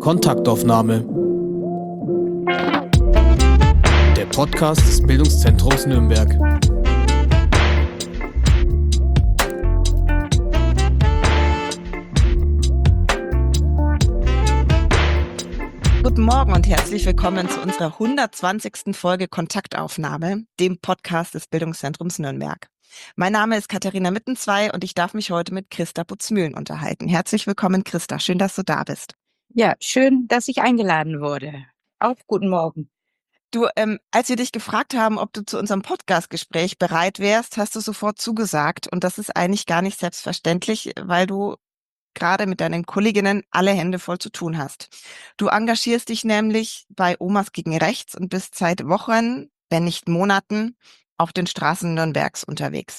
Kontaktaufnahme. Der Podcast des Bildungszentrums Nürnberg. Guten Morgen und herzlich willkommen zu unserer 120. Folge Kontaktaufnahme, dem Podcast des Bildungszentrums Nürnberg. Mein Name ist Katharina Mittenzwei und ich darf mich heute mit Christa Butzmühlen unterhalten. Herzlich willkommen, Christa. Schön, dass du da bist. Ja, schön, dass ich eingeladen wurde. Auch guten Morgen. Du, als wir dich gefragt haben, ob du zu unserem Podcastgespräch bereit wärst, hast du sofort zugesagt. Und das ist eigentlich gar nicht selbstverständlich, weil du gerade mit deinen Kolleginnen alle Hände voll zu tun hast. Du engagierst dich nämlich bei Omas gegen Rechts und bist seit Wochen, wenn nicht Monaten, auf den Straßen Nürnbergs unterwegs.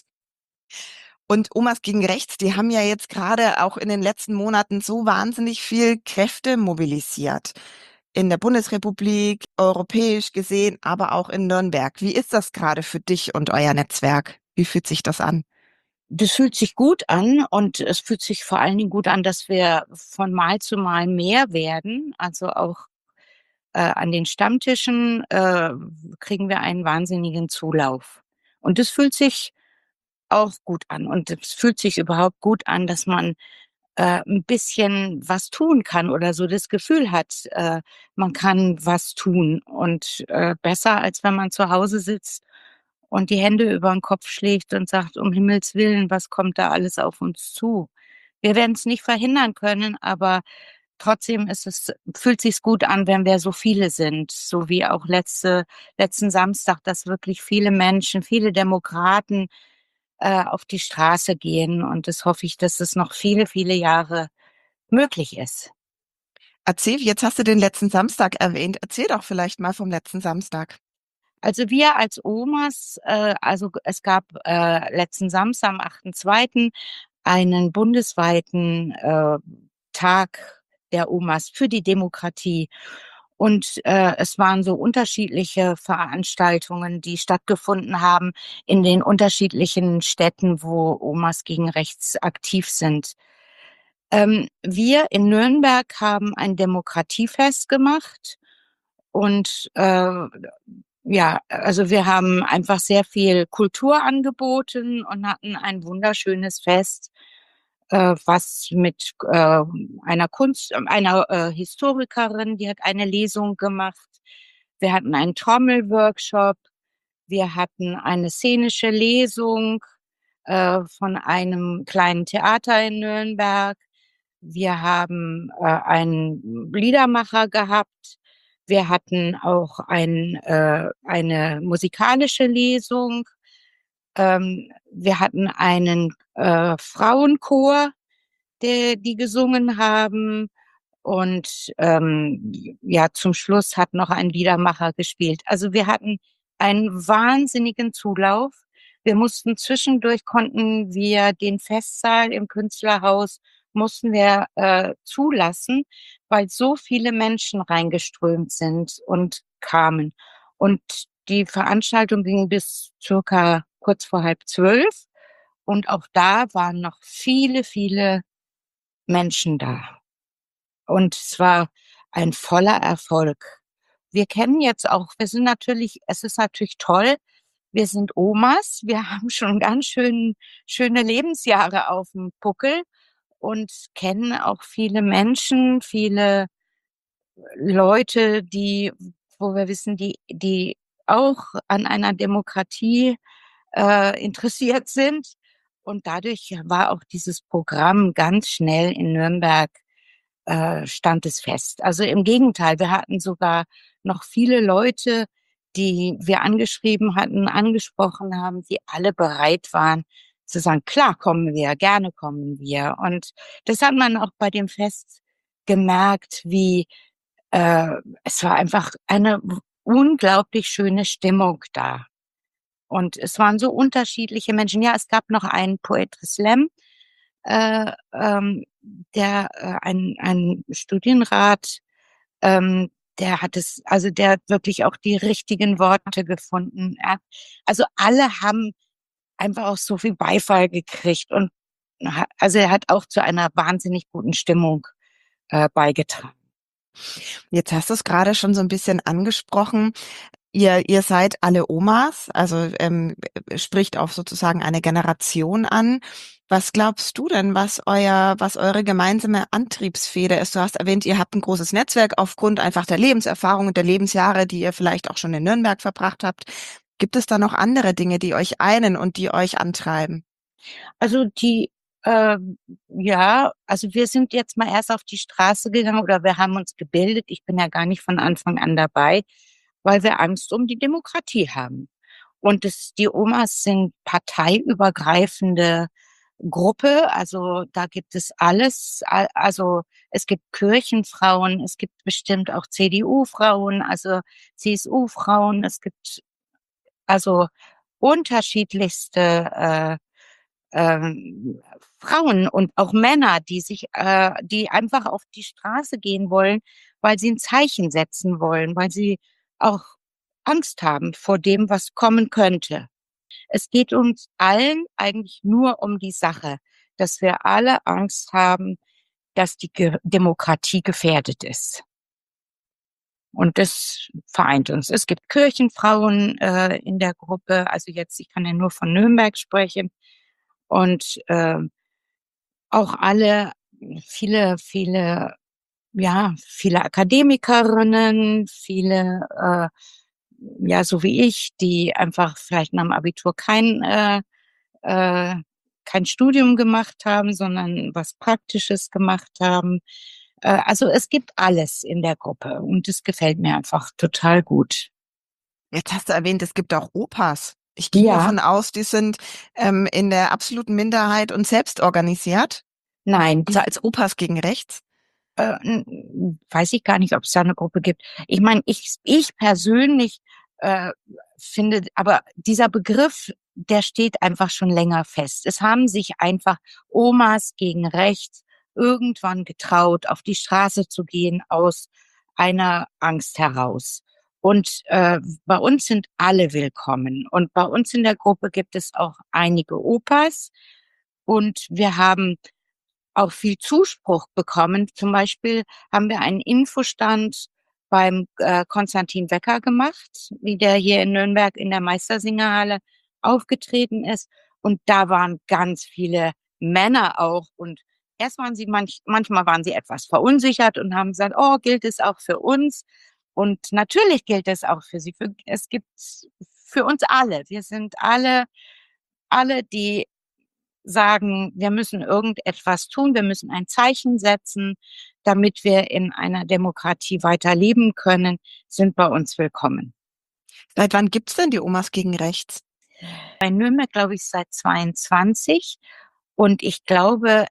Und Omas gegen Rechts, die haben ja jetzt gerade auch in den letzten Monaten so wahnsinnig viel Kräfte mobilisiert. In der Bundesrepublik, europäisch gesehen, aber auch in Nürnberg. Wie ist das gerade für dich und euer Netzwerk? Wie fühlt sich das an? Das fühlt sich gut an und es fühlt sich vor allen Dingen gut an, dass wir von Mal zu Mal mehr werden. Also auch an den Stammtischen kriegen wir einen wahnsinnigen Zulauf. Und das fühlt sich auch gut an. Und es fühlt sich überhaupt gut an, dass man ein bisschen was tun kann oder so das Gefühl hat, man kann was tun. Und besser, als wenn man zu Hause sitzt und die Hände über den Kopf schlägt und sagt, um Himmels Willen, was kommt da alles auf uns zu? Wir werden es nicht verhindern können, aber trotzdem fühlt sich's gut an, wenn wir so viele sind, so wie auch letzten Samstag, dass wirklich viele Menschen, viele Demokraten auf die Straße gehen. Und das hoffe ich, dass es noch viele, viele Jahre möglich ist. Erzähl, jetzt hast du den letzten Samstag erwähnt. Erzähl doch vielleicht mal vom letzten Samstag. Also wir als Omas, es gab letzten Samstag, am 8.2., einen bundesweiten Tag der Omas für die Demokratie. Und es waren so unterschiedliche Veranstaltungen, die stattgefunden haben in den unterschiedlichen Städten, wo Omas gegen Rechts aktiv sind. Wir in Nürnberg haben ein Demokratiefest gemacht und ja, also wir haben einfach sehr viel Kultur angeboten und hatten ein wunderschönes Fest, was mit einer Historikerin, die hat eine Lesung gemacht. Wir hatten einen Trommelworkshop. Wir hatten eine szenische Lesung von einem kleinen Theater in Nürnberg. Wir haben einen Liedermacher gehabt. Wir hatten auch eine musikalische Lesung. Wir hatten einen Frauenchor, die gesungen haben. Und ja, zum Schluss hat noch ein Liedermacher gespielt. Also wir hatten einen wahnsinnigen Zulauf. Konnten wir den Festsaal im Künstlerhaus zulassen, weil so viele Menschen reingeströmt sind und kamen. Und die Veranstaltung ging bis circa kurz vor 11:30. Und auch da waren noch viele, viele Menschen da. Und es war ein voller Erfolg. Es ist natürlich toll, wir sind Omas, wir haben schon ganz schöne Lebensjahre auf dem Buckel und kennen auch viele Menschen, viele Leute, wo wir wissen, die auch an einer Demokratie interessiert sind. Und dadurch war auch dieses Programm ganz schnell in Nürnberg stand es fest. Also im Gegenteil, wir hatten sogar noch viele Leute, die wir angesprochen haben, die alle bereit waren zu sagen, klar kommen wir, gerne kommen wir. Und das hat man auch bei dem Fest gemerkt, es war einfach eine unglaublich schöne Stimmung da. Und es waren so unterschiedliche Menschen. Ja, es gab noch einen Poetry Slam, äh, ähm, ein Studienrat, der hat wirklich auch die richtigen Worte gefunden. Also alle haben einfach auch so viel Beifall gekriegt und also er hat auch zu einer wahnsinnig guten Stimmung beigetragen. Jetzt hast du es gerade schon so ein bisschen angesprochen. Ihr seid alle Omas, also spricht auch sozusagen eine Generation an. Was glaubst du denn, was eure gemeinsame Antriebsfeder ist? Du hast erwähnt, ihr habt ein großes Netzwerk aufgrund einfach der Lebenserfahrung und der Lebensjahre, die ihr vielleicht auch schon in Nürnberg verbracht habt. Gibt es da noch andere Dinge, die euch einen und die euch antreiben? Also äh, ja, also wir sind jetzt mal erst auf die Straße gegangen oder wir haben uns gebildet. Ich bin ja gar nicht von Anfang an dabei, weil wir Angst um die Demokratie haben. Und die Omas sind parteiübergreifende Gruppe, also da gibt es alles. Also es gibt Kirchenfrauen, es gibt bestimmt auch CDU-Frauen, also CSU-Frauen, es gibt also unterschiedlichste Frauen und auch Männer, die einfach auf die Straße gehen wollen, weil sie ein Zeichen setzen wollen, weil sie auch Angst haben vor dem, was kommen könnte. Es geht uns allen eigentlich nur um die Sache, dass wir alle Angst haben, dass die Demokratie gefährdet ist. Und das vereint uns. Es gibt Kirchenfrauen in der Gruppe. Also jetzt, ich kann ja nur von Nürnberg sprechen. Und auch viele, ja, viele Akademikerinnen, ja, so wie ich, die einfach vielleicht nach dem Abitur äh, kein Studium gemacht haben, sondern was Praktisches gemacht haben. Also es gibt alles in der Gruppe und es gefällt mir einfach total gut. Jetzt hast du erwähnt, es gibt auch Opas. Ich gehe Ja, davon aus, die sind in der absoluten Minderheit und selbst organisiert. nein, Also als Opas gegen Rechts. weiß ich gar nicht, ob es da eine Gruppe gibt. Ich meine, ich persönlich äh, finde, aber dieser Begriff, der steht einfach schon länger fest. Es haben sich einfach Omas gegen rechts irgendwann getraut, auf die Straße zu gehen aus einer Angst heraus. Und bei uns sind alle willkommen. Und bei uns in der Gruppe gibt es auch einige Opas. Und wir haben auch viel Zuspruch bekommen. Zum Beispiel haben wir einen Infostand beim Konstantin Wecker gemacht, wie der hier in Nürnberg in der Meistersingerhalle aufgetreten ist. Und da waren ganz viele Männer auch. Und erst waren sie manchmal waren sie etwas verunsichert und haben gesagt, oh, gilt es auch für uns? Und natürlich gilt es auch für sie. Es gibt für uns alle. Wir sind alle, die sagen, wir müssen irgendetwas tun, wir müssen ein Zeichen setzen, damit wir in einer Demokratie weiterleben können, sind bei uns willkommen. Seit wann gibt's denn die Omas gegen Rechts? Bei Nürnberg glaube ich seit 22 und ich glaube,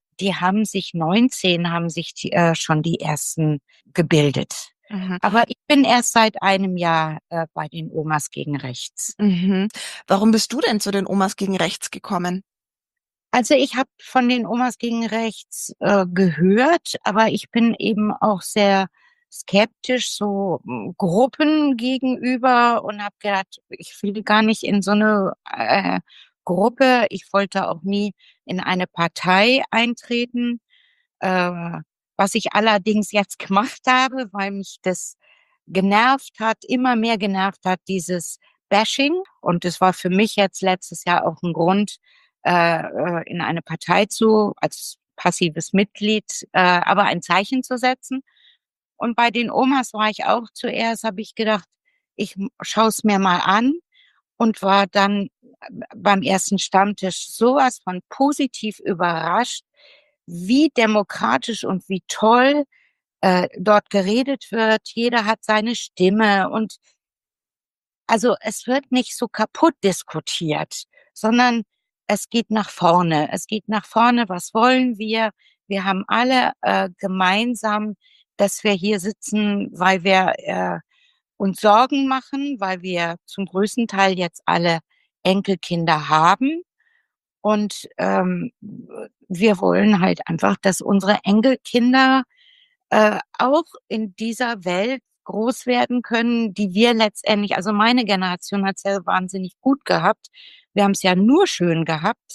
haben sich schon die ersten gebildet. Mhm. Aber ich bin erst seit einem Jahr bei den Omas gegen Rechts. Mhm. Warum bist du denn zu den Omas gegen Rechts gekommen? Also ich habe von den Omas gegen Rechts gehört, aber ich bin eben auch sehr skeptisch so Gruppen gegenüber und habe gedacht, ich will gar nicht in so eine Gruppe. Ich wollte auch nie in eine Partei eintreten, äh, was ich allerdings jetzt gemacht habe, weil mich das genervt hat, immer mehr genervt hat, dieses Bashing. Und es war für mich jetzt letztes Jahr auch ein Grund, in eine Partei als passives Mitglied, aber ein Zeichen zu setzen. Und bei den Omas war ich auch zuerst, habe ich gedacht, ich schaue es mir mal an und war dann beim ersten Stammtisch sowas von positiv überrascht, wie demokratisch und wie toll dort geredet wird. Jeder hat seine Stimme und also es wird nicht so kaputt diskutiert, sondern es geht nach vorne. Es geht nach vorne. Was wollen wir? Wir haben alle gemeinsam, dass wir hier sitzen, weil wir uns Sorgen machen, weil wir zum größten Teil jetzt alle Enkelkinder haben. Und wir wollen halt einfach, dass unsere Enkelkinder auch in dieser Welt groß werden können, die wir letztendlich, also meine Generation hat es ja wahnsinnig gut gehabt. Wir haben es ja nur schön gehabt.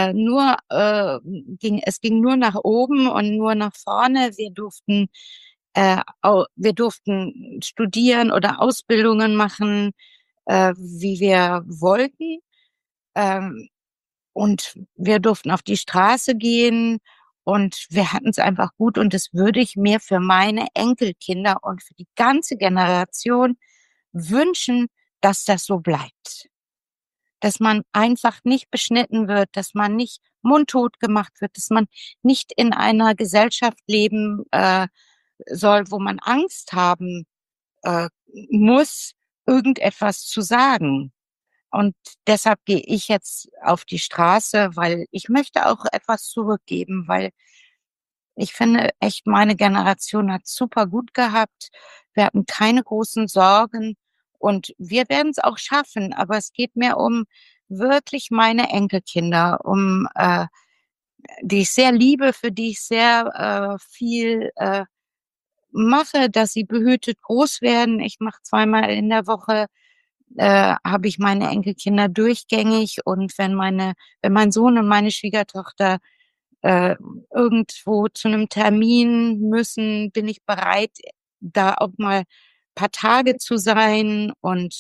Es ging nur nach oben und nur nach vorne. Wir durften Wir durften studieren oder Ausbildungen machen, wie wir wollten. Ähm, und wir durften auf die Straße gehen und wir hatten es einfach gut. Und das würde ich mir für meine Enkelkinder und für die ganze Generation wünschen, dass das so bleibt. Dass man einfach nicht beschnitten wird, dass man nicht mundtot gemacht wird, dass man nicht in einer Gesellschaft leben soll, wo man Angst haben äh, muss, irgendetwas zu sagen. Und deshalb gehe ich jetzt auf die Straße, weil ich möchte auch etwas zurückgeben, weil ich finde echt, meine Generation hat super gut gehabt. Wir hatten keine großen Sorgen und wir werden es auch schaffen. Aber es geht mir um wirklich meine Enkelkinder, die ich sehr liebe, für die ich sehr viel mache, dass sie behütet groß werden. Ich mache zweimal in der Woche habe ich meine Enkelkinder durchgängig und wenn mein Sohn und meine Schwiegertochter äh, irgendwo zu einem Termin müssen, bin ich bereit, da auch mal paar Tage zu sein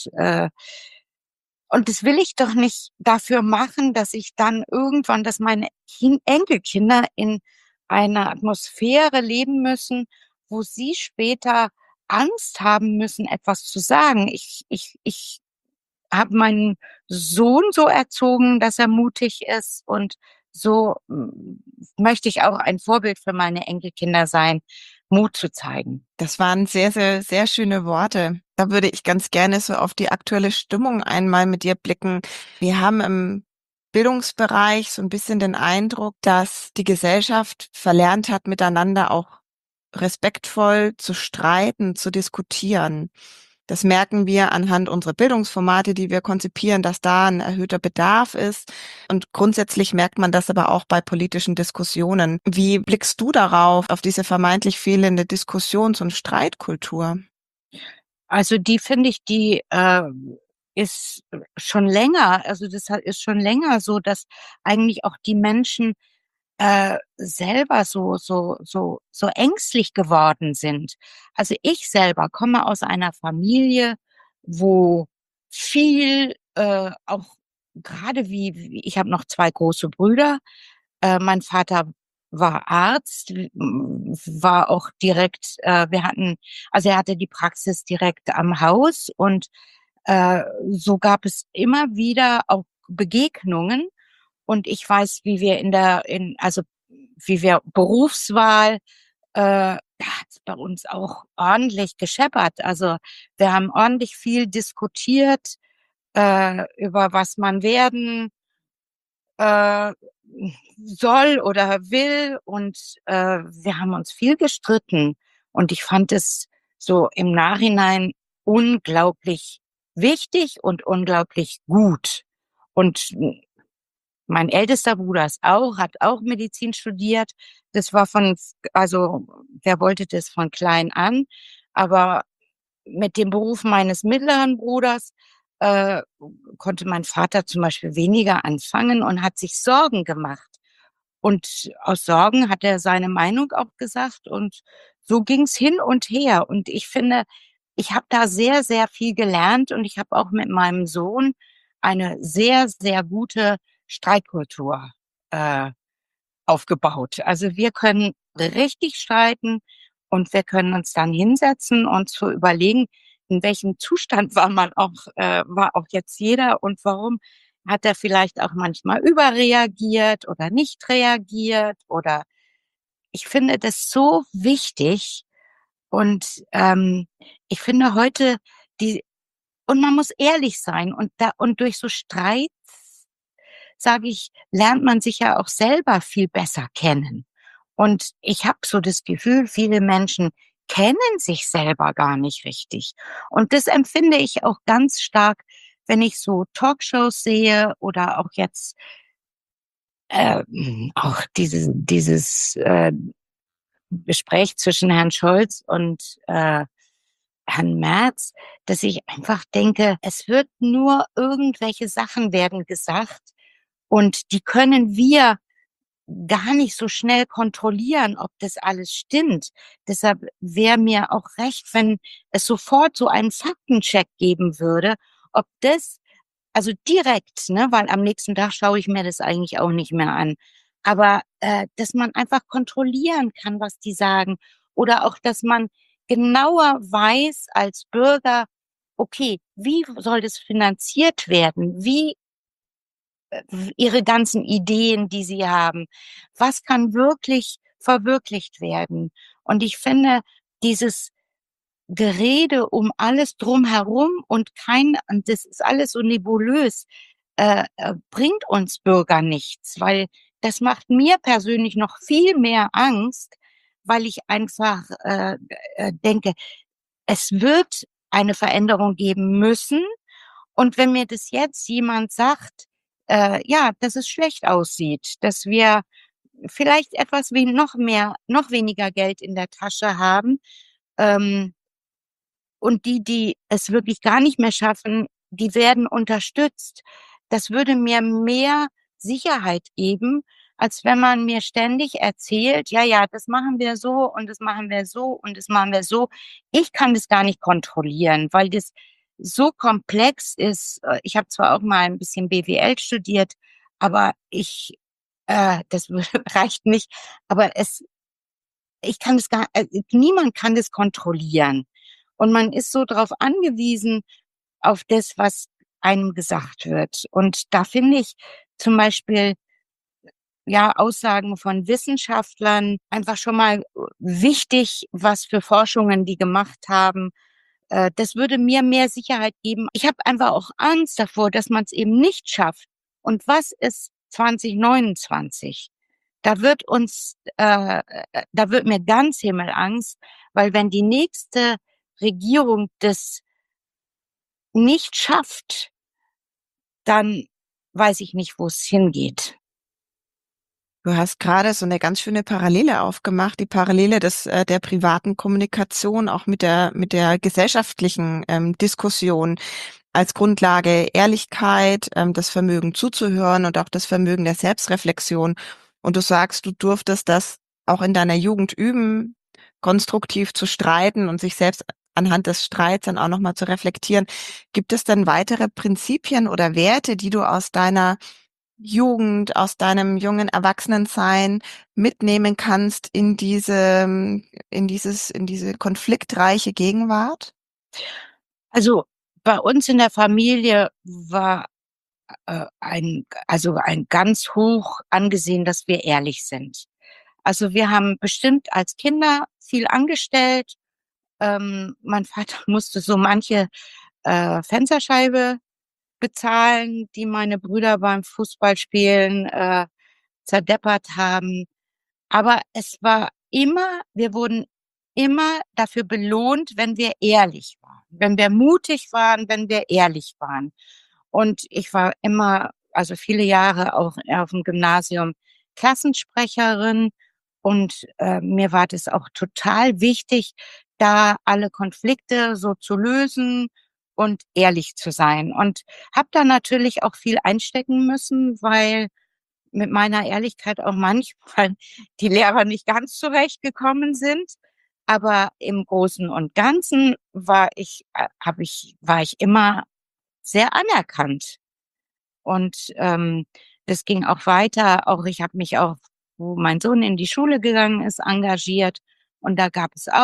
und das will ich doch nicht dafür machen, dass ich dann irgendwann, dass meine Enkelkinder in einer Atmosphäre leben müssen, wo sie später Angst haben müssen, etwas zu sagen. Ich habe meinen Sohn so erzogen, dass er mutig ist und so möchte ich auch ein Vorbild für meine Enkelkinder sein, Mut zu zeigen. Das waren sehr, sehr, sehr schöne Worte. Da würde ich ganz gerne so auf die aktuelle Stimmung einmal mit dir blicken. Wir haben im Bildungsbereich so ein bisschen den Eindruck, dass die Gesellschaft verlernt hat, miteinander auch respektvoll zu streiten, zu diskutieren. Das merken wir anhand unserer Bildungsformate, die wir konzipieren, dass da ein erhöhter Bedarf ist. Und grundsätzlich merkt man das aber auch bei politischen Diskussionen. Wie blickst du darauf, auf diese vermeintlich fehlende Diskussions- und Streitkultur? Also die finde ich, die ist schon länger, also ist schon länger so, dass eigentlich auch die Menschen selber so ängstlich geworden sind. Also ich selber komme aus einer Familie, wo viel auch gerade ich habe noch zwei große Brüder. Mein Vater war Arzt, war auch direkt, also er hatte die Praxis direkt am Haus und so gab es immer wieder auch Begegnungen. Und ich weiß, wie wir Berufswahl, da hat es bei uns auch ordentlich gescheppert. Also wir haben ordentlich viel diskutiert, über was man werden äh, soll oder will. Und wir haben uns viel gestritten. Und ich fand es so im Nachhinein unglaublich wichtig und unglaublich gut. Und mein ältester Bruder hat auch Medizin studiert. Das war also der wollte das von klein an. Aber mit dem Beruf meines mittleren Bruders äh, konnte mein Vater zum Beispiel weniger anfangen und hat sich Sorgen gemacht. Und aus Sorgen hat er seine Meinung auch gesagt und so ging's hin und her. Und ich finde, ich habe da sehr, sehr viel gelernt und ich habe auch mit meinem Sohn eine sehr, sehr gute Streitkultur äh, aufgebaut. Also wir können richtig streiten und wir können uns dann hinsetzen und zu überlegen, in welchem Zustand war auch jetzt jeder und warum hat er vielleicht auch manchmal überreagiert oder nicht reagiert oder ich finde das so wichtig und ich finde heute die und man muss ehrlich sein und durch so Streits, sage ich, lernt man sich ja auch selber viel besser kennen. Und ich habe so das Gefühl, viele Menschen kennen sich selber gar nicht richtig. Und das empfinde ich auch ganz stark, wenn ich so Talkshows sehe oder auch jetzt äh, auch dieses Gespräch zwischen Herrn Scholz und Herrn Merz, dass ich einfach denke, es wird nur irgendwelche Sachen werden gesagt und die können wir gar nicht so schnell kontrollieren, ob das alles stimmt. Deshalb wäre mir auch recht, wenn es sofort so einen Faktencheck geben würde, ob das, also direkt, ne, weil am nächsten Tag schaue ich mir das eigentlich auch nicht mehr an. Aber dass man einfach kontrollieren kann, was die sagen. Oder auch, dass man genauer weiß als Bürger, okay, wie soll das finanziert werden? Wie ihre ganzen Ideen, die sie haben. Was kann wirklich verwirklicht werden? Und ich finde, dieses Gerede um alles drumherum und das ist alles so nebulös, bringt uns Bürger nichts, weil das macht mir persönlich noch viel mehr Angst, weil ich einfach denke, es wird eine Veränderung geben müssen. Und wenn mir das jetzt jemand sagt, ja, dass es schlecht aussieht, dass wir vielleicht etwas wie noch weniger Geld in der Tasche haben, ähm, und die es wirklich gar nicht mehr schaffen, die werden unterstützt. Das würde mir mehr Sicherheit geben, als wenn man mir ständig erzählt, ja, ja, das machen wir so und das machen wir so und das machen wir so. Ich kann das gar nicht kontrollieren, weil das so komplex ist. Ich habe zwar auch mal ein bisschen BWL studiert, aber das reicht nicht. Aber ich kann es niemand kann das kontrollieren. Und man ist so darauf angewiesen, auf das, was einem gesagt wird. Und da finde ich zum Beispiel, ja, Aussagen von Wissenschaftlern einfach schon mal wichtig, was für Forschungen die gemacht haben. Das würde mir mehr Sicherheit geben. Ich habe einfach auch Angst davor, dass man es eben nicht schafft. Und was ist 2029? Da wird mir ganz Himmelangst, weil wenn die nächste Regierung das nicht schafft, dann weiß ich nicht, wo es hingeht. Du hast gerade so eine ganz schöne Parallele aufgemacht, die Parallele der privaten Kommunikation, auch mit der gesellschaftlichen Diskussion als Grundlage Ehrlichkeit, das Vermögen zuzuhören und auch das Vermögen der Selbstreflexion. Und du sagst, du durftest das auch in deiner Jugend üben, konstruktiv zu streiten und sich selbst anhand des Streits dann auch nochmal zu reflektieren. Gibt es denn weitere Prinzipien oder Werte, die du aus deiner Jugend, aus deinem jungen Erwachsenensein mitnehmen kannst in diese konfliktreiche Gegenwart? Also bei uns in der Familie war ein ganz hoch angesehen, dass wir ehrlich sind. Also wir haben bestimmt als Kinder viel angestellt. Mein Vater musste so manche Fensterscheibe bezahlen, die meine Brüder beim Fußballspielen zerdeppert haben. Aber wir wurden immer dafür belohnt, wenn wir ehrlich waren, wenn wir mutig waren, wenn wir ehrlich waren. Und ich war immer, also viele Jahre auch auf dem Gymnasium Klassensprecherin und mir war das auch total wichtig, da alle Konflikte so zu lösen und ehrlich zu sein. Und habe da natürlich auch viel einstecken müssen, weil mit meiner Ehrlichkeit auch manchmal die Lehrer nicht ganz zurechtgekommen sind. Aber im Großen und Ganzen war ich immer sehr anerkannt. Und das ging auch weiter. Auch ich habe mich auch, wo mein Sohn in die Schule gegangen ist, engagiert. Und da gab es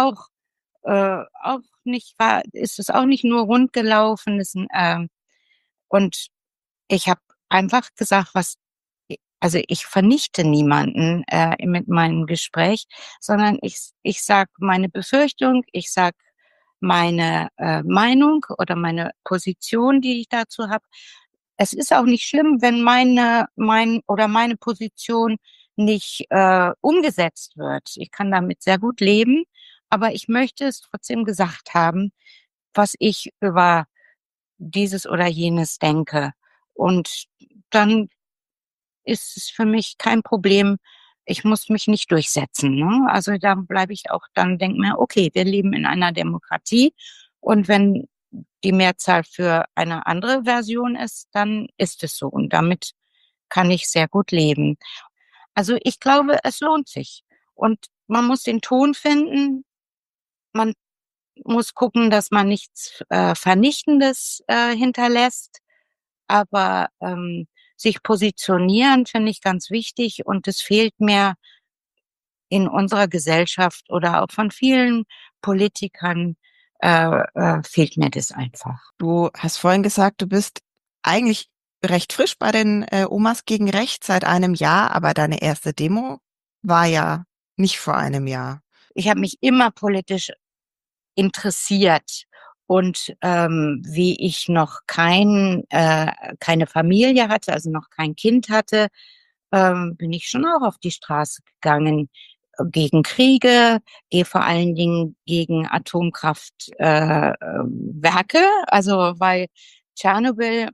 ist es auch nicht nur rund gelaufen. Und ich habe einfach gesagt, also ich vernichte niemanden mit meinem Gespräch, sondern ich sag meine Befürchtung, ich sag meine Meinung oder meine Position, die ich dazu habe. Es ist auch nicht schlimm, wenn meine Position nicht umgesetzt wird. Ich kann damit sehr gut leben, aber ich möchte es trotzdem gesagt haben, was ich über dieses oder jenes denke. Und dann ist es für mich kein Problem. Ich muss mich nicht durchsetzen, ne? Also da bleibe ich auch dann, denke mir, okay, wir leben in einer Demokratie und wenn die Mehrzahl für eine andere Version ist, dann ist es so und damit kann ich sehr gut leben. Also ich glaube, es lohnt sich. Und man muss den Ton finden. Man muss gucken, dass man nichts Vernichtendes hinterlässt. Aber sich positionieren finde ich ganz wichtig. Und es fehlt mir in unserer Gesellschaft oder auch von vielen Politikern, fehlt mir das einfach. Du hast vorhin gesagt, du bist eigentlich recht frisch bei den Omas gegen Recht seit einem Jahr, aber deine erste Demo war ja nicht vor einem Jahr. Ich habe mich immer politisch interessiert. Und wie ich noch keine Familie hatte, also noch kein Kind hatte, bin ich schon auch auf die Straße gegangen gegen Kriege, gehe vor allen Dingen gegen Atomkraftwerke, also weil Tschernobyl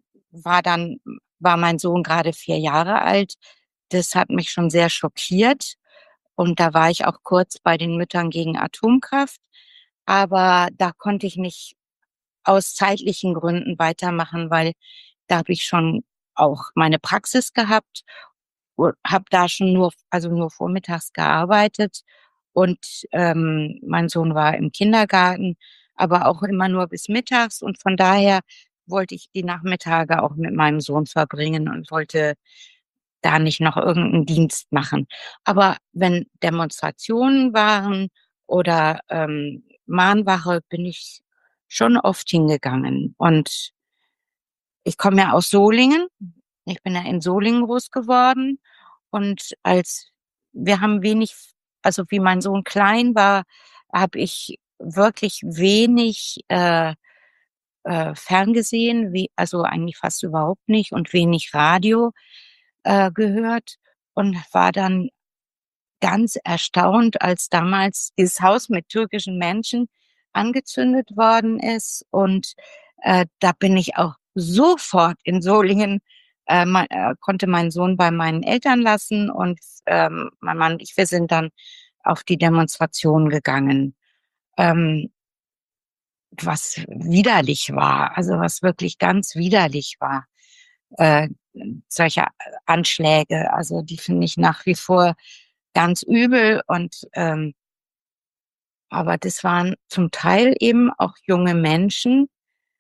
war mein Sohn gerade 4 Jahre alt. Das hat mich schon sehr schockiert. Und da war ich auch kurz bei den Müttern gegen Atomkraft. Aber da konnte ich nicht aus zeitlichen Gründen weitermachen, weil da habe ich schon auch meine Praxis gehabt und habe da schon nur vormittags gearbeitet. Und mein Sohn war im Kindergarten, aber auch immer nur bis mittags. Und von daher wollte ich die Nachmittage auch mit meinem Sohn verbringen und wollte da nicht noch irgendeinen Dienst machen. Aber wenn Demonstrationen waren oder Mahnwache, bin ich schon oft hingegangen. Und ich komme ja aus Solingen. Ich bin ja in Solingen groß geworden. Und als wir haben wenig, also wie mein Sohn klein war, habe ich wirklich wenig ferngesehen, also eigentlich fast überhaupt nicht und wenig Radio gehört und war dann ganz erstaunt, als damals dieses Haus mit türkischen Menschen angezündet worden ist. Und da bin ich auch sofort in Solingen, konnte meinen Sohn bei meinen Eltern lassen und mein Mann und ich, wir sind dann auf die Demonstration gegangen, was widerlich war, also was wirklich ganz widerlich war. Äh, Solche Anschläge, also die finde ich nach wie vor ganz übel und aber das waren zum Teil eben auch junge Menschen.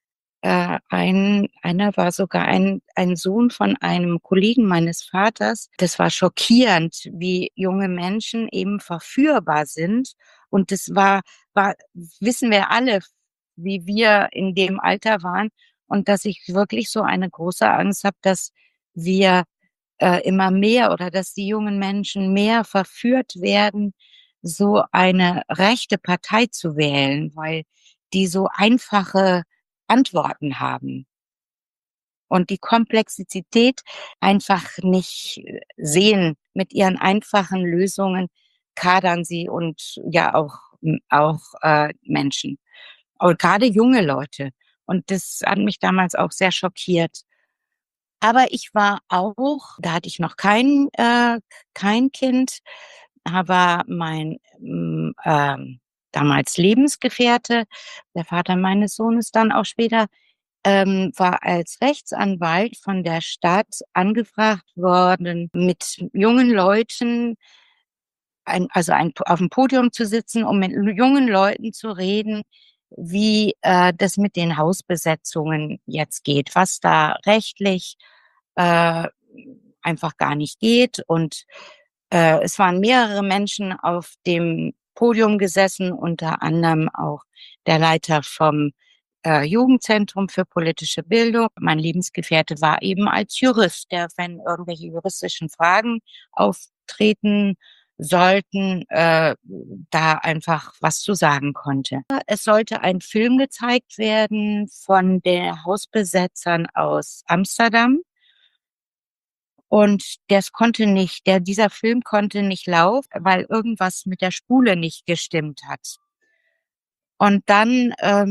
Einer war sogar ein Sohn von einem Kollegen meines Vaters. Das war schockierend, wie junge Menschen eben verführbar sind. Und war, wissen wir alle, wie wir in dem Alter waren. Und dass ich wirklich so eine große Angst habe, dass wir immer mehr oder dass die jungen Menschen mehr verführt werden, so eine rechte Partei zu wählen, weil die so einfache Antworten haben und die Komplexität einfach nicht sehen. Mit ihren einfachen Lösungen kadern sie und ja auch Menschen. Und gerade junge Leute. Und das hat mich damals auch sehr schockiert. Aber ich war auch, da hatte ich noch kein Kind, aber mein damals Lebensgefährte, der Vater meines Sohnes dann auch später, war als Rechtsanwalt von der Stadt angefragt worden, mit jungen Leuten auf dem Podium zu sitzen, um mit jungen Leuten zu reden, wie das mit den Hausbesetzungen jetzt geht, was da rechtlich äh, einfach gar nicht geht. Und es waren mehrere Menschen auf dem Podium gesessen, unter anderem auch der Leiter vom Jugendzentrum für politische Bildung. Mein Lebensgefährte war eben als Jurist, der, wenn irgendwelche juristischen Fragen auftreten sollten, da einfach was zu sagen konnte. Es sollte ein Film gezeigt werden von den Hausbesetzern aus Amsterdam. Und dieser Film konnte nicht laufen, weil irgendwas mit der Spule nicht gestimmt hat. Und dann,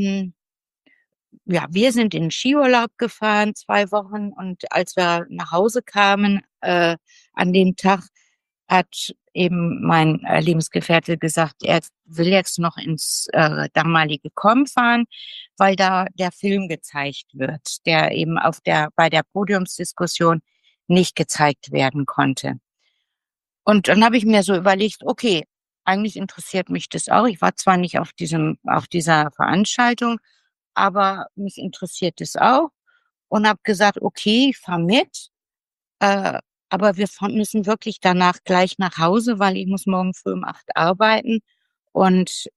ja, wir sind in Skiurlaub gefahren, 2 Wochen. Und als wir nach Hause kamen, an dem Tag, hat eben mein Lebensgefährte gesagt, er will jetzt noch ins damalige KOM fahren, weil da der Film gezeigt wird, der eben bei der Podiumsdiskussion nicht gezeigt werden konnte. Und dann habe ich mir so überlegt, okay, eigentlich interessiert mich das auch. Ich war zwar nicht auf dieser Veranstaltung, aber mich interessiert es auch und habe gesagt, okay, ich fahre mit, äh, aber müssen wirklich danach gleich nach Hause, weil ich muss morgen früh um 8 arbeiten und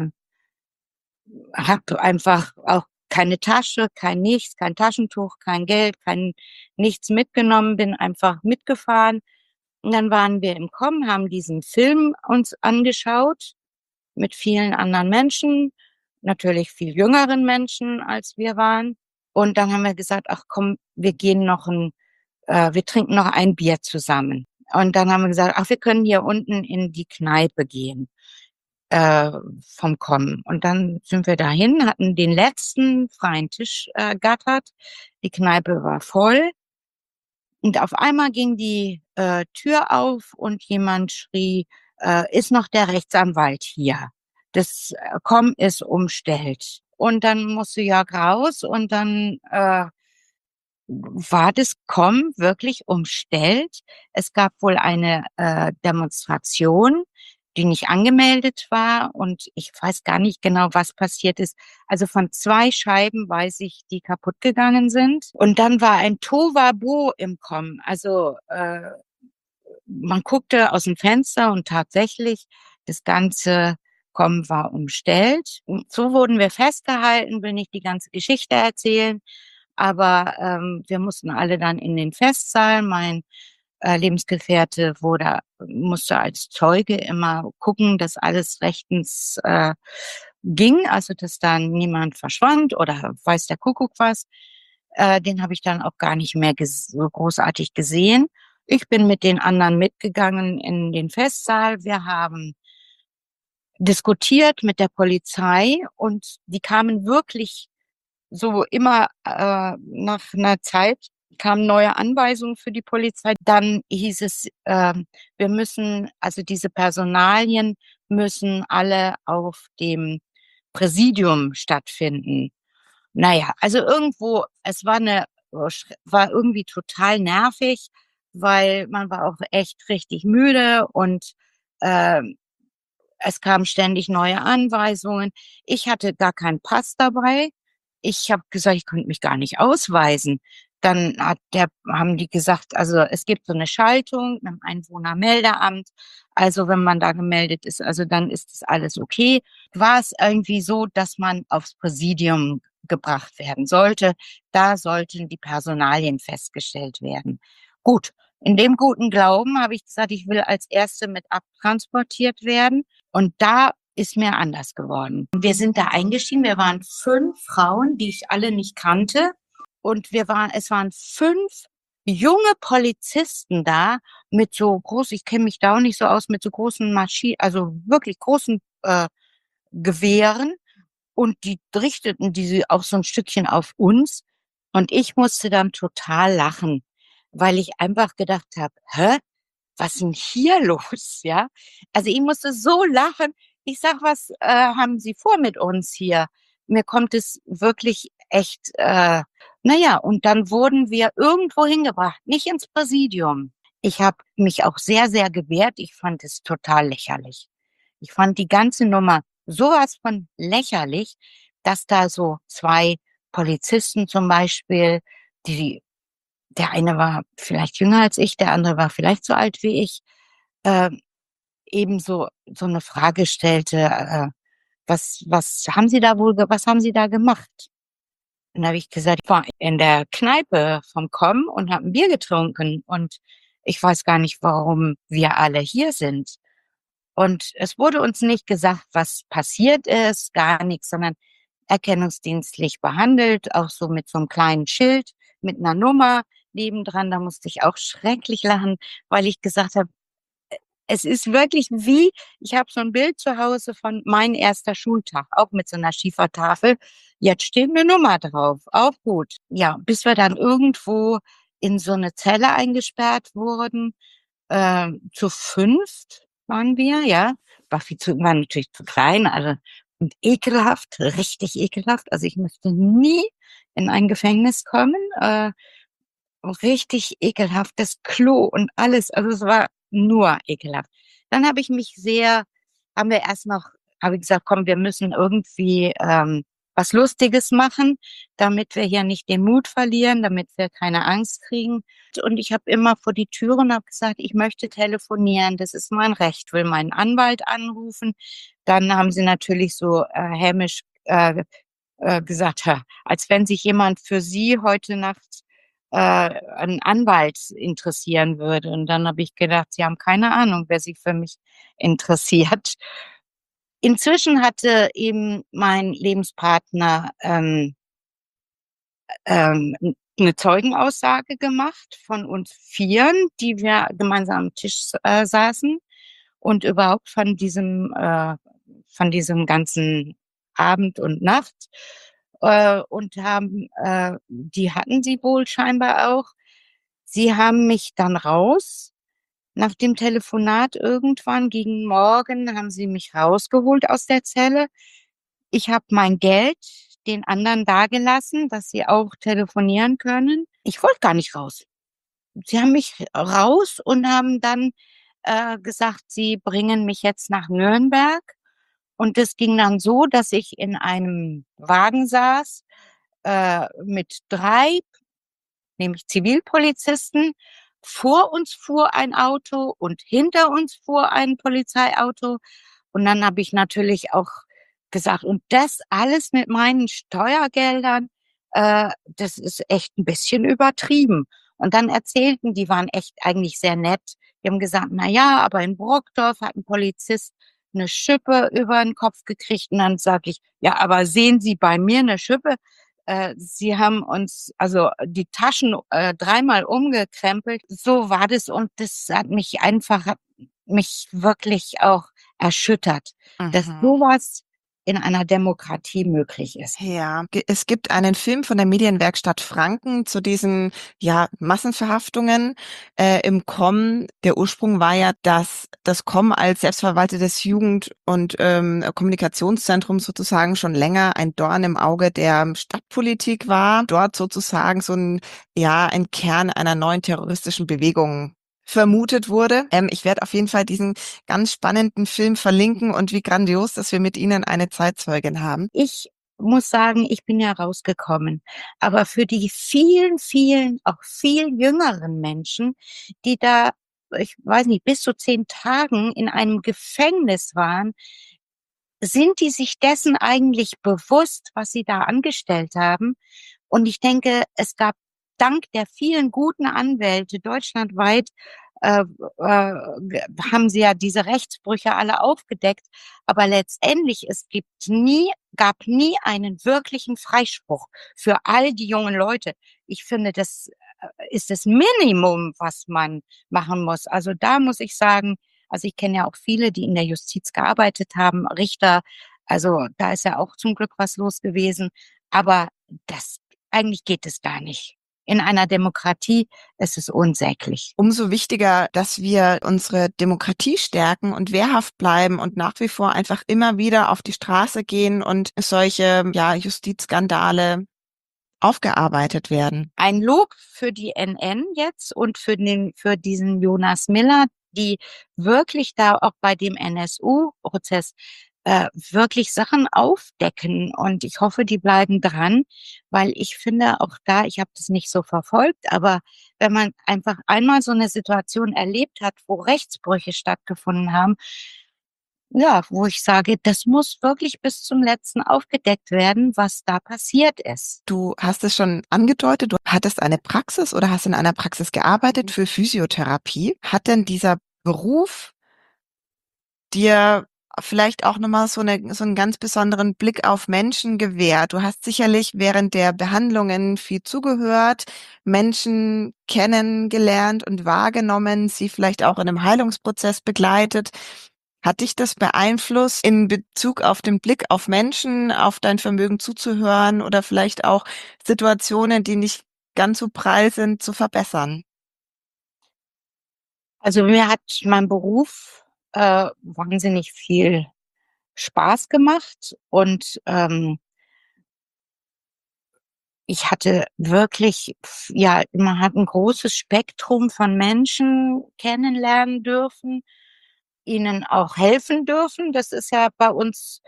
habe einfach auch keine Tasche, kein nichts, kein Taschentuch, kein Geld, kein nichts mitgenommen, bin einfach mitgefahren. Und dann waren wir im Com, haben diesen Film uns angeschaut mit vielen anderen Menschen, natürlich viel jüngeren Menschen, als wir waren. Und dann haben wir gesagt, ach komm, wir trinken noch ein Bier zusammen. Und dann haben wir gesagt, ach, wir können hier unten in die Kneipe gehen äh, vom Com. Und dann sind wir dahin, hatten den letzten freien Tisch gattert. Die Kneipe war voll. Und auf einmal ging die Tür auf und jemand schrie, ist noch der Rechtsanwalt hier? Das Com ist umstellt. Und dann musste Jörg raus und dann war das Com wirklich umstellt. Es gab wohl eine Demonstration, die nicht angemeldet war und ich weiß gar nicht genau, was passiert ist. Also von 2 Scheiben weiß ich, die kaputt gegangen sind. Und dann war ein Tohuwabohu im Com. Also man guckte aus dem Fenster und tatsächlich das ganze Com war umstellt. Und so wurden wir festgehalten, will nicht die ganze Geschichte erzählen, aber wir mussten alle dann in den Festsaal. Mein Lebensgefährte musste als Zeuge immer gucken, dass alles rechtens ging, also dass dann niemand verschwand oder weiß der Kuckuck was. Den habe ich dann auch gar nicht mehr so großartig gesehen. Ich bin mit den anderen mitgegangen in den Festsaal. Wir haben diskutiert mit der Polizei und die kamen wirklich so immer nach einer Zeit kamen neue Anweisungen für die Polizei. Dann hieß es, also diese Personalien müssen alle auf dem Präsidium stattfinden. Naja, also irgendwo, war irgendwie total nervig, weil man war auch echt richtig müde und äh, es kamen ständig neue Anweisungen. Ich hatte gar keinen Pass dabei. Ich habe gesagt, ich konnte mich gar nicht ausweisen. Dann haben die gesagt, also es gibt so eine Schaltung mit dem Einwohnermeldeamt. Also wenn man da gemeldet ist, also dann ist das alles okay. War es irgendwie so, dass man aufs Präsidium gebracht werden sollte. Da sollten die Personalien festgestellt werden. Gut, in dem guten Glauben habe ich gesagt, ich will als Erste mit abtransportiert werden. Und da ist mir anders geworden. Wir sind da eingestiegen. Wir waren 5 Frauen, die ich alle nicht kannte. Und es waren 5 junge Polizisten da mit so groß, ich kenne mich da auch nicht so aus, mit so großen Maschinen, also wirklich großen Gewehren. Und die richteten diese auch so ein Stückchen auf uns. Und ich musste dann total lachen, weil ich einfach gedacht habe, hä? Was ist denn hier los, ja? Also ich musste so lachen. Ich sag, was haben Sie vor mit uns hier? Mir kommt es wirklich echt, naja, und dann wurden wir irgendwo hingebracht, nicht ins Präsidium. Ich habe mich auch sehr, sehr gewehrt. Ich fand es total lächerlich. Ich fand die ganze Nummer sowas von lächerlich, dass da so 2 Polizisten zum Beispiel, der eine war vielleicht jünger als ich, der andere war vielleicht so alt wie ich, äh, eben so eine Frage stellte, was haben Sie da gemacht? Und da habe ich gesagt, ich war in der Kneipe vom Com und habe 'n Bier getrunken und ich weiß gar nicht, warum wir alle hier sind. Und es wurde uns nicht gesagt, was passiert ist, gar nichts, sondern erkennungsdienstlich behandelt, auch so mit so einem kleinen Schild mit einer Nummer nebendran. Da musste ich auch schrecklich lachen, weil ich gesagt habe, es ist wirklich ich habe so ein Bild zu Hause von mein erster Schultag, auch mit so einer Schiefertafel. Jetzt steht 'ne Nummer drauf, auch gut. Ja, bis wir dann irgendwo in so eine Zelle eingesperrt wurden. Zu 5 waren wir, ja. War natürlich zu klein, also und ekelhaft, richtig ekelhaft. Also, ich möchte nie in ein Gefängnis kommen. Richtig ekelhaft, das Klo und alles. Also, es war nur ekelhaft. Dann haben wir erst noch, habe ich gesagt, komm, wir müssen irgendwie was Lustiges machen, damit wir hier nicht den Mut verlieren, damit wir keine Angst kriegen. Und ich habe immer vor die Türe und habe gesagt, ich möchte telefonieren, das ist mein Recht, will meinen Anwalt anrufen. Dann haben sie natürlich so hämisch gesagt, ha, als wenn sich jemand für sie heute Nacht einen Anwalt interessieren würde. Und dann habe ich gedacht, sie haben keine Ahnung, wer sich für mich interessiert. Inzwischen hatte eben mein Lebenspartner ähm, eine Zeugenaussage gemacht von uns Vieren, die wir gemeinsam am Tisch saßen und überhaupt von diesem ganzen Abend und Nacht und die hatten sie wohl scheinbar auch. Sie haben mich dann raus. Nach dem Telefonat irgendwann gegen Morgen haben sie mich rausgeholt aus der Zelle. Ich habe mein Geld den anderen dagelassen, dass sie auch telefonieren können. Ich wollte gar nicht raus. Sie haben mich raus und haben dann gesagt, sie bringen mich jetzt nach Nürnberg. Und es ging dann so, dass ich in einem Wagen saß mit 3, nämlich Zivilpolizisten. Vor uns fuhr ein Auto und hinter uns fuhr ein Polizeiauto. Und dann habe ich natürlich auch gesagt, und das alles mit meinen Steuergeldern, das ist echt ein bisschen übertrieben. Und dann erzählten, die waren echt eigentlich sehr nett. Die haben gesagt, na ja, aber in Brockdorf hat ein Polizist eine Schippe über den Kopf gekriegt. Und dann sage ich, ja, aber sehen Sie bei mir eine Schippe? Sie haben uns also die Taschen 3-mal umgekrempelt. So war das und das hat mich wirklich auch erschüttert, dass Mhm. sowas in einer Demokratie möglich ist. Ja, es gibt einen Film von der Medienwerkstatt Franken zu diesen Massenverhaftungen im KOM. Der Ursprung war ja, dass das KOM als selbstverwaltetes Jugend- und Kommunikationszentrum sozusagen schon länger ein Dorn im Auge der Stadtpolitik war. Dort sozusagen ein Kern einer neuen terroristischen Bewegung vermutet wurde. Ich werde auf jeden Fall diesen ganz spannenden Film verlinken und wie grandios, dass wir mit Ihnen eine Zeitzeugin haben. Ich muss sagen, ich bin ja rausgekommen. Aber für die vielen, vielen, auch viel jüngeren Menschen, die da, ich weiß nicht, bis zu 10 Tagen in einem Gefängnis waren, sind die sich dessen eigentlich bewusst, was sie da angestellt haben? Und ich denke, es gab dank der vielen guten Anwälte deutschlandweit, äh, haben sie ja diese Rechtsbrüche alle aufgedeckt. Aber letztendlich, gab nie einen wirklichen Freispruch für all die jungen Leute. Ich finde, das ist das Minimum, was man machen muss. Also da muss ich sagen, also ich kenne ja auch viele, die in der Justiz gearbeitet haben, Richter. Also da ist ja auch zum Glück was los gewesen. Aber eigentlich geht es gar nicht. In einer Demokratie ist es unsäglich. Umso wichtiger, dass wir unsere Demokratie stärken und wehrhaft bleiben und nach wie vor einfach immer wieder auf die Straße gehen und solche Justizskandale aufgearbeitet werden. Ein Lob für die NN jetzt und für diesen Jonas Miller, die wirklich da auch bei dem NSU-Prozess wirklich Sachen aufdecken. Und ich hoffe, die bleiben dran, weil ich finde auch da, ich habe das nicht so verfolgt, aber wenn man einfach einmal so eine Situation erlebt hat, wo Rechtsbrüche stattgefunden haben, ja, wo ich sage, das muss wirklich bis zum Letzten aufgedeckt werden, was da passiert ist. Du hast es schon angedeutet, du hattest eine Praxis oder hast in einer Praxis gearbeitet für Physiotherapie. Hat denn dieser Beruf dir vielleicht auch nochmal so einen ganz besonderen Blick auf Menschen gewährt? Du hast sicherlich während der Behandlungen viel zugehört, Menschen kennengelernt und wahrgenommen, sie vielleicht auch in einem Heilungsprozess begleitet. Hat dich das beeinflusst in Bezug auf den Blick auf Menschen, auf dein Vermögen zuzuhören oder vielleicht auch Situationen, die nicht ganz so prall sind, zu verbessern? Also mir hat mein Beruf wahnsinnig viel Spaß gemacht und ich hatte wirklich, ja, man hat ein großes Spektrum von Menschen kennenlernen dürfen, ihnen auch helfen dürfen. Das ist ja bei uns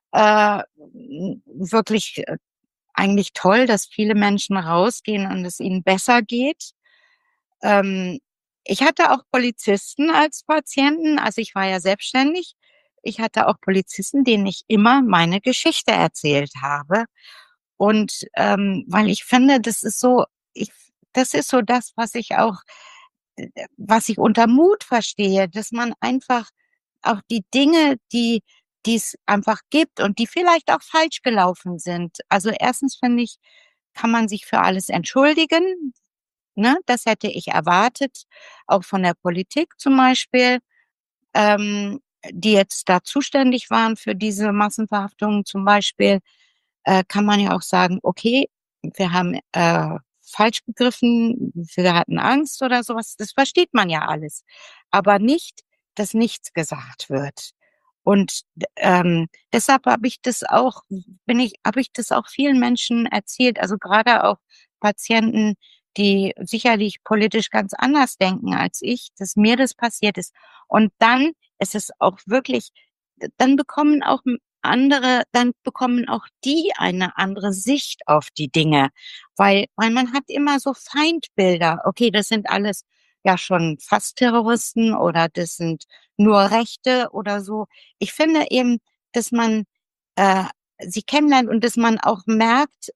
wirklich eigentlich toll, dass viele Menschen rausgehen und es ihnen besser geht. Ähm, Ich hatte auch Polizisten als Patienten, also ich war ja selbstständig. Ich hatte auch Polizisten, denen ich immer meine Geschichte erzählt habe. Und weil ich finde, ich, das ist so das, was ich auch, was ich unter Mut verstehe, dass man einfach auch die Dinge, die es einfach gibt und die vielleicht auch falsch gelaufen sind. Also erstens finde ich, kann man sich für alles entschuldigen, ne? Das hätte ich erwartet, auch von der Politik zum Beispiel, die jetzt da zuständig waren für diese Massenverhaftungen zum Beispiel, kann man ja auch sagen: „Okay, wir haben, falsch begriffen, wir hatten Angst“ oder sowas. Das versteht man ja alles, aber nicht, dass nichts gesagt wird. Und, deshalb habe ich das auch vielen Menschen erzählt, also gerade auch Patienten, die sicherlich politisch ganz anders denken als ich, dass mir das passiert ist. Und dann ist es auch wirklich, dann bekommen auch dann bekommen auch die eine andere Sicht auf die Dinge, weil man hat immer so Feindbilder. Okay, das sind alles ja schon fast Terroristen oder das sind nur Rechte oder so. Ich finde eben, dass man, äh, sie kennenlernt und dass man auch merkt,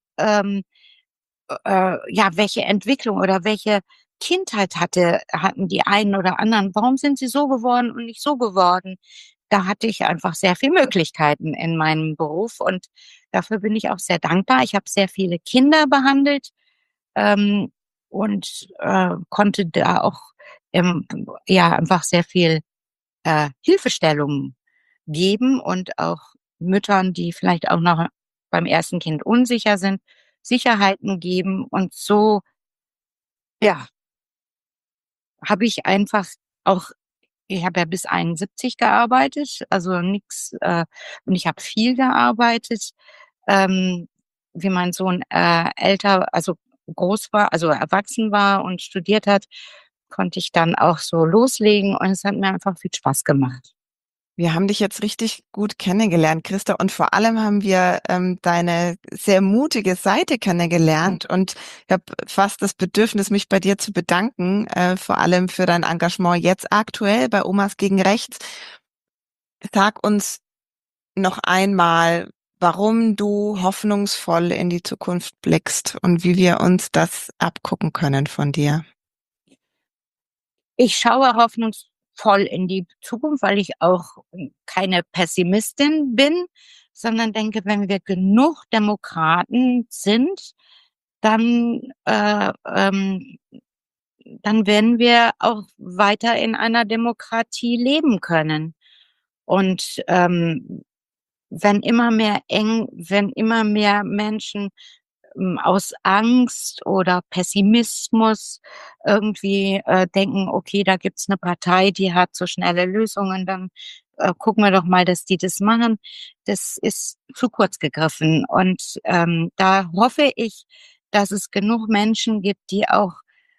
ja, welche Entwicklung oder welche Kindheit hatten die einen oder anderen. Warum sind sie so geworden und nicht so geworden? Da hatte ich einfach sehr viel Möglichkeiten in meinem Beruf und dafür bin ich auch sehr dankbar. Ich habe sehr viele Kinder behandelt, ähm, und, konnte da auch, ähm, ja, einfach sehr viel, Hilfestellung geben und auch Müttern, die vielleicht auch noch beim ersten Kind unsicher sind, Sicherheiten geben. Und so, ja, habe ich einfach auch, ich habe ja bis 71 gearbeitet, also nix, und ich habe viel gearbeitet. Ähm, Wie mein Sohn, älter, also groß war, also erwachsen war und studiert hat, konnte ich dann auch so loslegen und es hat mir einfach viel Spaß gemacht. Wir haben dich jetzt richtig gut kennengelernt, Christa, und vor allem haben wir deine sehr mutige Seite kennengelernt. Und ich habe fast das Bedürfnis, mich bei dir zu bedanken, vor allem für dein Engagement jetzt aktuell bei Omas gegen Rechts. Sag uns noch einmal, warum du hoffnungsvoll in die Zukunft blickst und wie wir uns das abgucken können von dir. Ich schaue hoffnungsvoll in die Zukunft, weil ich auch keine Pessimistin bin, sondern denke, wenn wir genug Demokraten sind, dann, dann werden wir auch weiter in einer Demokratie leben können. Und wenn immer mehr Menschen aus Angst oder Pessimismus irgendwie denken, okay, da gibt's eine Partei, die hat so schnelle Lösungen, dann gucken wir doch mal, dass die das machen. Das ist zu kurz gegriffen. Und da hoffe ich, dass es genug Menschen gibt, die auch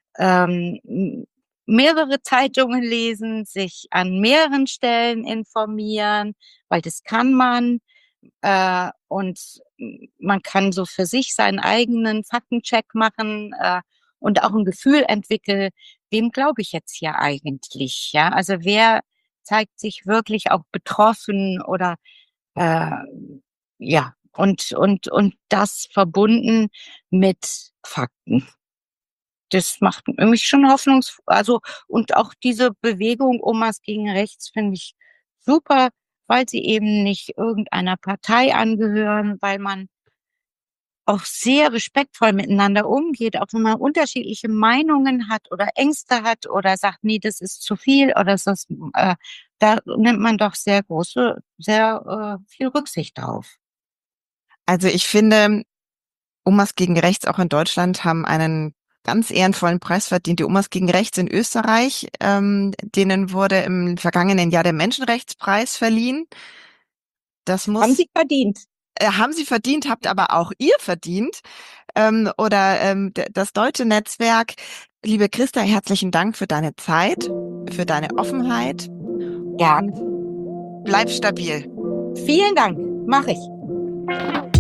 mehrere Zeitungen lesen, sich an mehreren Stellen informieren, weil das kann man. Und man kann so für sich seinen eigenen Faktencheck machen, und auch ein Gefühl entwickeln, wem glaube ich jetzt hier eigentlich, ja? Also, wer zeigt sich wirklich auch betroffen oder, äh, ja, und das verbunden mit Fakten. Das macht mich schon also, und auch diese Bewegung Omas gegen Rechts finde ich super, weil sie eben nicht irgendeiner Partei angehören, weil man auch sehr respektvoll miteinander umgeht, auch wenn man unterschiedliche Meinungen hat oder Ängste hat oder sagt: „Ne, das ist zu viel“ oder das da nimmt man doch sehr viel Rücksicht drauf. Also ich finde, Omas gegen Rechts auch in Deutschland haben einen ganz ehrenvollen Preis verdient. Die Omas gegen Rechts in Österreich, denen wurde im vergangenen Jahr der Menschenrechtspreis verliehen. Das Haben muss Sie verdient. haben sie verdient, habt aber auch ihr verdient. oder das deutsche Netzwerk. Liebe Christa, herzlichen Dank für deine Zeit, für deine Offenheit. Ja, Bleib stabil. vielen Dank. Mache ich.